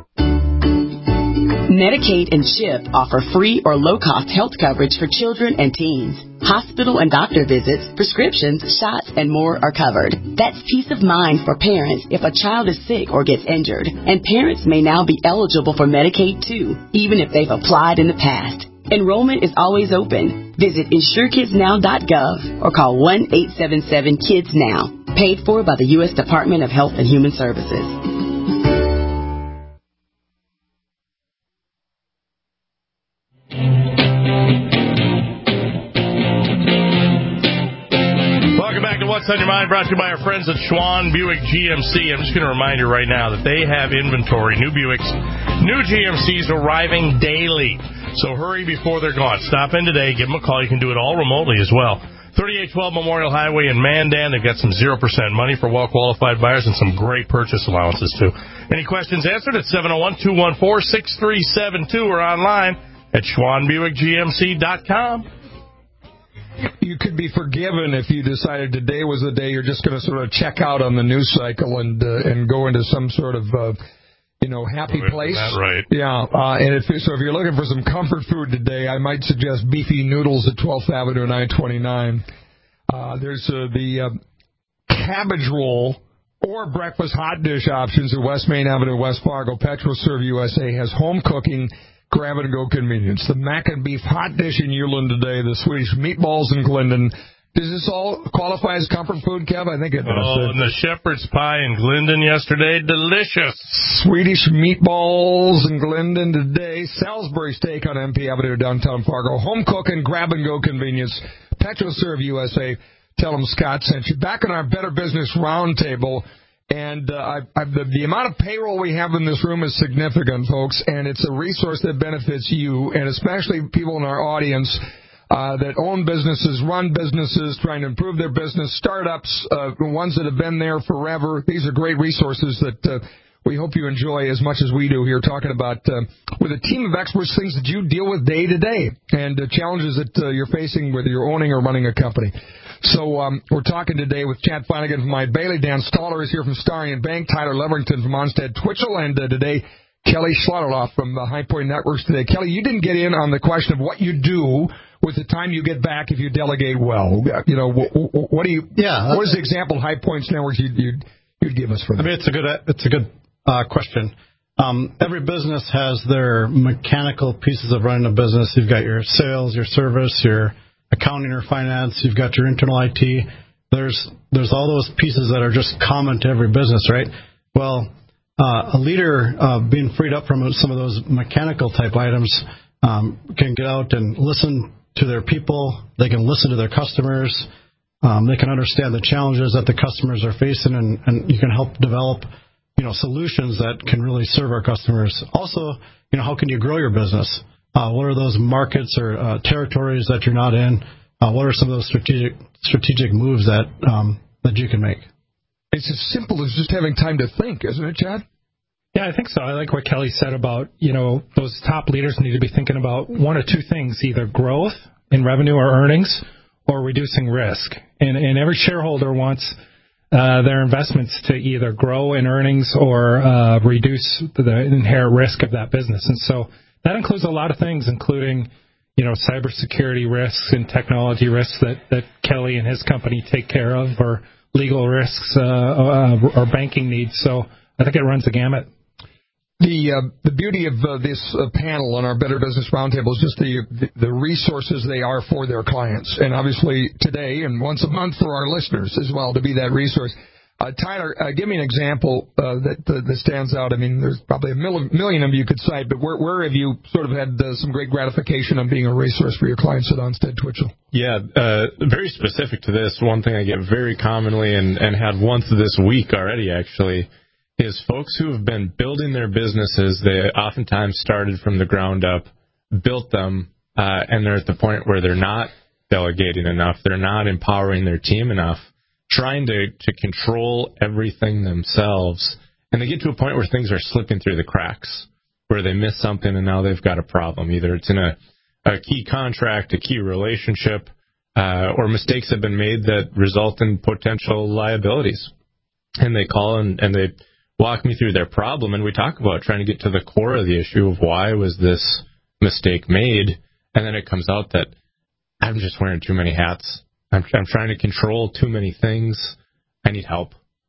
Medicaid and CHIP offer free or low-cost health coverage for children and teens. Hospital and doctor visits, prescriptions, shots, and more are covered. That's peace of mind for parents if a child is sick or gets injured. And parents may now be eligible for Medicaid, too, even if they've applied in the past. Enrollment is always open. Visit insure kids now dot gov or call one eight seven seven, kids now. Paid for by the U S Department of Health and Human Services. What's on Your Mind, brought to you by our friends at Schwann Buick G M C. I'm just going to remind you right now that they have inventory, new Buicks, new G M Cs arriving daily. So hurry before they're gone. Stop in today, give them a call. You can do it all remotely as well. thirty-eight twelve Memorial Highway in Mandan. They've got some zero percent money for well-qualified buyers and some great purchase allowances, too. Any questions answered at seven oh one, two one four, six three seven two or online at Schwann Buick G M C dot com. You could be forgiven if you decided today was the day you're just going to sort of check out on the news cycle and uh, and go into some sort of uh, you know happy oh, place. That's right. Yeah, uh, and if so, if you're looking for some comfort food today, I might suggest beefy noodles at twelfth Avenue and I twenty-nine. Uh, there's uh, the uh, cabbage roll or breakfast hot dish options at West Main Avenue, West Fargo. PetroServe U S A has home cooking, grab-and-go convenience. The mac and beef hot dish in Uland today, the Swedish meatballs in Glendon. Does this all qualify as comfort food, Kev? I think it does. Oh, and the shepherd's pie in Glendon yesterday, delicious. Swedish meatballs in Glendon today. Salisbury steak on M P Avenue, downtown Fargo. Home cooking, grab-and-go convenience. PetroServe U S A. Tell them Scott sent you. Back on our Better Business Roundtable, And uh, I, I, the, the amount of payroll we have in this room is significant, folks, and it's a resource that benefits you, and especially people in our audience uh, that own businesses, run businesses, trying to improve their business, startups, uh, ones that have been there forever. These are great resources that uh, we hope you enjoy as much as we do here, talking about, uh, with a team of experts, things that you deal with day to day and uh, challenges that uh, you're facing whether you're owning or running a company. So um, we're talking today with Chad Flanagan from My Bailey, Dan Stoller is here from Starion Bank, Tyler Leverington from Onstead Twitchell, and uh, today Kelly Schlotterloff from uh, High Point Networks today. Kelly, you didn't get in on the question of what you do with the time you get back if you delegate well. You know, what, what do you? Yeah. What is the example of High Points Networks you'd, you'd, you'd give us for that? I mean, it's a good it's a good uh, question. Um, every business has their mechanical pieces of running a business. You've got your sales, your service, your accounting or finance, you've got your internal I T. There's there's all those pieces that are just common to every business, right? Well, uh, a leader uh, being freed up from some of those mechanical type items um, can get out and listen to their people. They can listen to their customers. Um, they can understand the challenges that the customers are facing, and, and you can help develop, you know, solutions that can really serve our customers. Also, you know, how can you grow your business? Uh, what are those markets or uh, territories that you're not in? Uh, what are some of those strategic strategic moves that um, that you can make? It's as simple as just having time to think, isn't it, Chad? Yeah, I think so. I like what Kelly said about, you know, those top leaders need to be thinking about one or two things, either growth in revenue or earnings or reducing risk. And, and every shareholder wants uh, their investments to either grow in earnings or uh, reduce the inherent risk of that business. And so that includes a lot of things, including, you know, cybersecurity risks and technology risks that, that Kelly and his company take care of, or legal risks uh, uh, or banking needs. So I think it runs the gamut. The uh, the beauty of uh, this uh, panel on our Better Business Roundtable is just the, the the resources they are for their clients, and obviously today and once a month for our listeners as well to be that resource. Uh, Tyler, uh, give me an example uh, that uh, that stands out. I mean, there's probably a mil- million of them you could cite, but where where have you sort of had uh, some great gratification on being a resource for your clients at Onstead Twitchell? Yeah, uh, very specific to this, one thing I get very commonly and, and had once this week already actually is folks who have been building their businesses. They oftentimes started from the ground up, built them, uh, and they're at the point where they're not delegating enough. They're not empowering their team enough, trying to, to control everything themselves. And they get to a point where things are slipping through the cracks, where they miss something and now they've got a problem. Either it's in a, a key contract, a key relationship, uh, or mistakes have been made that result in potential liabilities. And they call and, and they walk me through their problem, and we talk about trying to get to the core of the issue of why was this mistake made, and then it comes out that I'm just wearing too many hats. I'm, I'm trying to control too many things. I need help.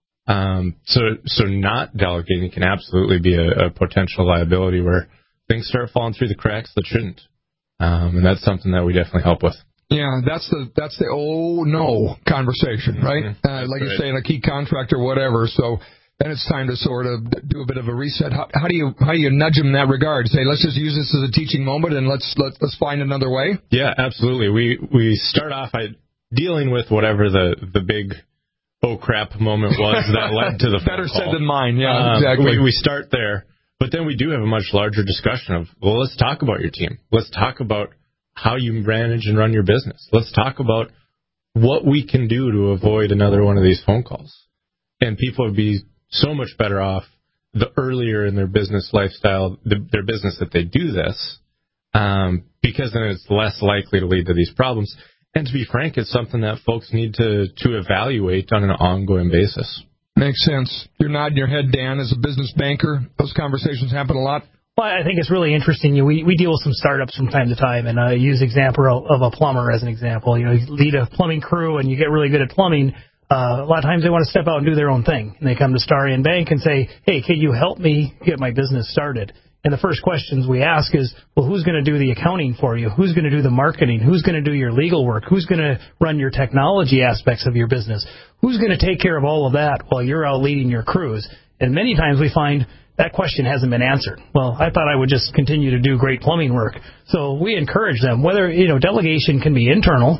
Um, so, so not delegating can absolutely be a, a potential liability where things start falling through the cracks that shouldn't, um, and that's something that we definitely help with. Yeah, that's the that's the oh no conversation, right? Mm-hmm. Uh, like right. You're saying, a key contract or whatever. So then it's time to sort of do a bit of a reset. How, how do you how do you nudge them in that regard? Say, let's just use this as a teaching moment and let's let's, let's find another way. Yeah, absolutely. We we start off by dealing with whatever the the big oh crap moment was that led to the phone better call. said than mine. Yeah, uh, exactly. We, we start there, but then we do have a much larger discussion of, well, let's talk about your team. Let's talk about how you manage and run your business. Let's talk about what we can do to avoid another one of these phone calls. And people would be so much better off the earlier in their business lifestyle, the, their business that they do this, um, because then it's less likely to lead to these problems. And to be frank, it's something that folks need to, to evaluate on an ongoing basis. Makes sense. You're nodding your head, Dan, as a business banker. Those conversations happen a lot. Well, I think it's really interesting. You know, we, we deal with some startups from time to time, and I use example of a plumber as an example. You know, you lead a plumbing crew and you get really good at plumbing. Uh, a lot of times they want to step out and do their own thing. And they come to Starion Bank and say, hey, can you help me get my business started? And the first questions we ask is, well, who's going to do the accounting for you? Who's going to do the marketing? Who's going to do your legal work? Who's going to run your technology aspects of your business? Who's going to take care of all of that while you're out leading your crews? And many times we find that question hasn't been answered. Well, I thought I would just continue to do great plumbing work. So we encourage them, whether, you know, delegation can be internal.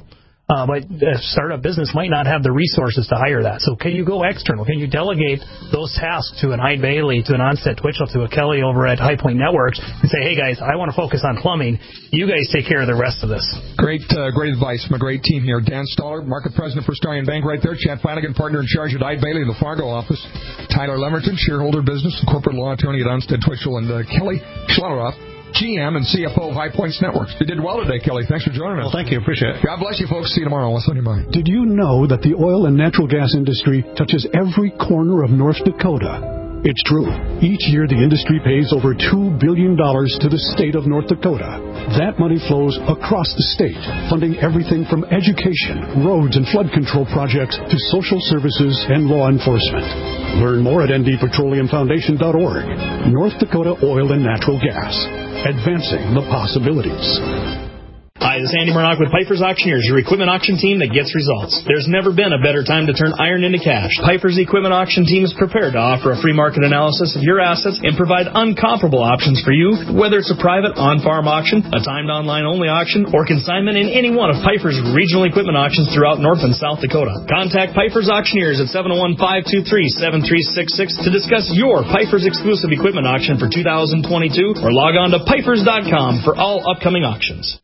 Uh, but a startup business might not have the resources to hire that. So can you go external? Can you delegate those tasks to an Hyde Bailey, to an Onstead Twitchell, to a Kelly over at High Point Networks and say, hey, guys, I want to focus on plumbing. You guys take care of the rest of this. Great uh, great advice from a great team here. Dan Stoller, Market President for Starion Bank right there. Chad Flanagan, Partner in Charge at Hyde Bailey in the Fargo office. Tyler Lemerton, Shareholder Business and Corporate Law Attorney at Onstead Twitchell. And uh, Kelly Schlotteroff, G M and C F O of High Points Networks. You did well today, Kelly. Thanks for joining us. Well, thank you. Appreciate it. God bless you, folks. See you tomorrow. What's on your mind? Did you know that the oil and natural gas industry touches every corner of North Dakota? It's true. Each year, the industry pays over two billion dollars to the state of North Dakota. That money flows across the state, funding everything from education, roads and flood control projects to social services and law enforcement. Learn more at N D Petroleum Foundation dot org. North Dakota Oil and Natural Gas. Advancing the possibilities. Hi, this is Andy Murdoch with Piper's Auctioneers, your equipment auction team that gets results. There's never been a better time to turn iron into cash. Piper's Equipment Auction Team is prepared to offer a free market analysis of your assets and provide uncomparable options for you, whether it's a private on-farm auction, a timed online-only auction, or consignment in any one of Piper's regional equipment auctions throughout North and South Dakota. Contact Piper's Auctioneers at seven oh one, five two three, seven three six six to discuss your Piper's exclusive equipment auction for two thousand twenty-two, or log on to pipers dot com for all upcoming auctions.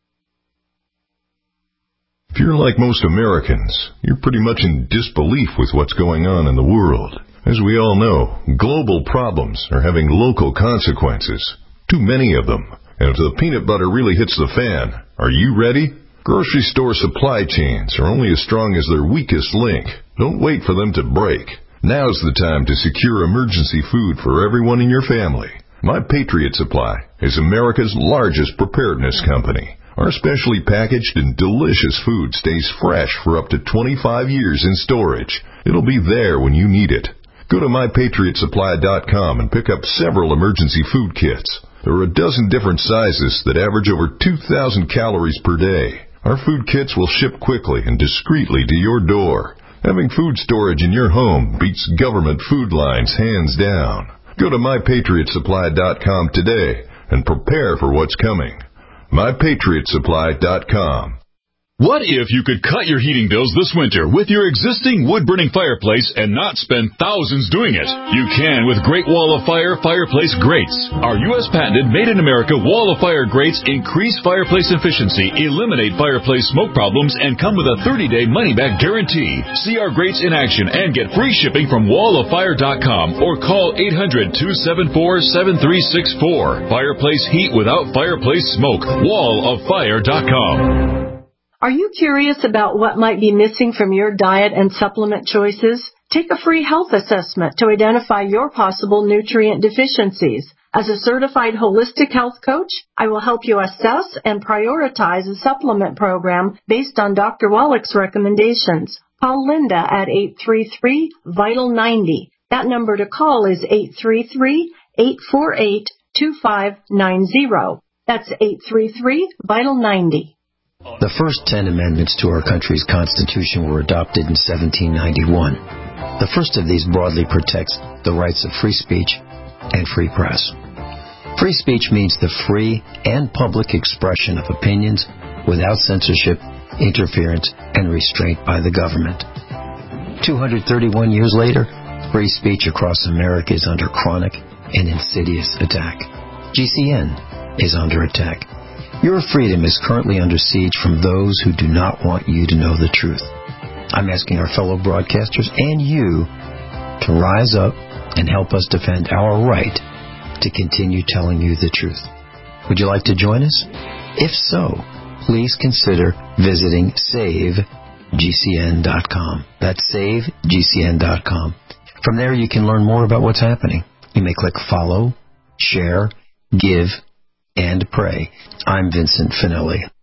If you're like most Americans, you're pretty much in disbelief with what's going on in the world. As we all know, global problems are having local consequences. Too many of them. And if the peanut butter really hits the fan, are you ready? Grocery store supply chains are only as strong as their weakest link. Don't wait for them to break. Now's the time to secure emergency food for everyone in your family. My Patriot Supply is America's largest preparedness company. Our specially packaged and delicious food stays fresh for up to twenty-five years in storage. It'll be there when you need it. Go to my patriot supply dot com and pick up several emergency food kits. There are a dozen different sizes that average over two thousand calories per day. Our food kits will ship quickly and discreetly to your door. Having food storage in your home beats government food lines hands down. Go to my patriot supply dot com today and prepare for what's coming. my patriot supply dot com. What if you could cut your heating bills this winter with your existing wood-burning fireplace and not spend thousands doing it? You can with Great Wall of Fire Fireplace Grates. Our U S patented made-in-America Wall of Fire grates increase fireplace efficiency, eliminate fireplace smoke problems, and come with a thirty-day money-back guarantee. See our grates in action and get free shipping from wall of fire dot com or call eight hundred, two seven four, seven three six four. Fireplace heat without fireplace smoke. wall of fire dot com. Are you curious about what might be missing from your diet and supplement choices? Take a free health assessment to identify your possible nutrient deficiencies. As a certified holistic health coach, I will help you assess and prioritize a supplement program based on Doctor Wallach's recommendations. Call Linda at eight three three, vital ninety. That number to call is eight three three, eight four eight, two five nine zero. That's eight three three, vital ninety. The first ten amendments to our country's Constitution were adopted in seventeen ninety-one. The first of these broadly protects the rights of free speech and free press. Free speech means the free and public expression of opinions without censorship, interference, and restraint by the government. two hundred thirty-one years later, free speech across America is under chronic and insidious attack. G C N is under attack. Your freedom is currently under siege from those who do not want you to know the truth. I'm asking our fellow broadcasters and you to rise up and help us defend our right to continue telling you the truth. Would you like to join us? If so, please consider visiting save G C N dot com. That's save G C N dot com. From there, you can learn more about what's happening. You may click follow, share, give, and pray. I'm Vincent Finelli.